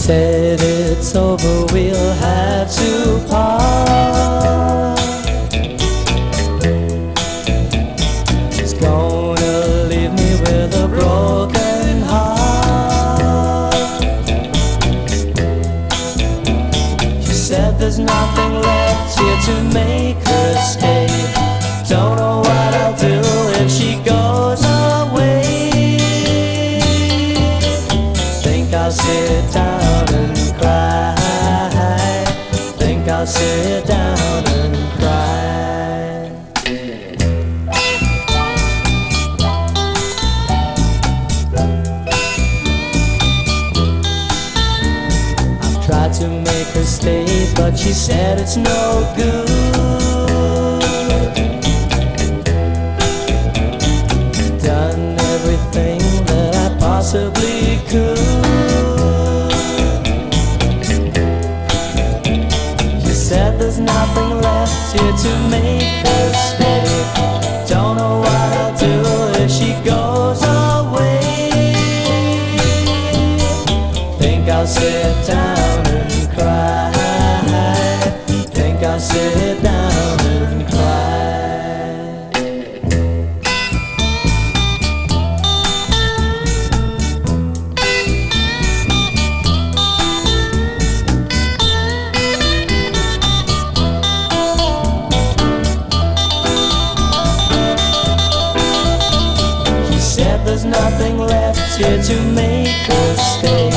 said it's over, we'll have to part. She's gonna leave me with a broken heart. She said there's nothing left here to make her stay. Don't know what I'll do if she goes away. Think I'll sit down and cry. Think I'll sit down and cry. I've tried to make her stay, but she said it's no good. Done everything that I possibly could. Said there's nothing left here to make her stay. Don't know what I'll do if she goes away. Think I'll sit down and cry. Think I'll sit down and cry. There's nothing left here to make her stay.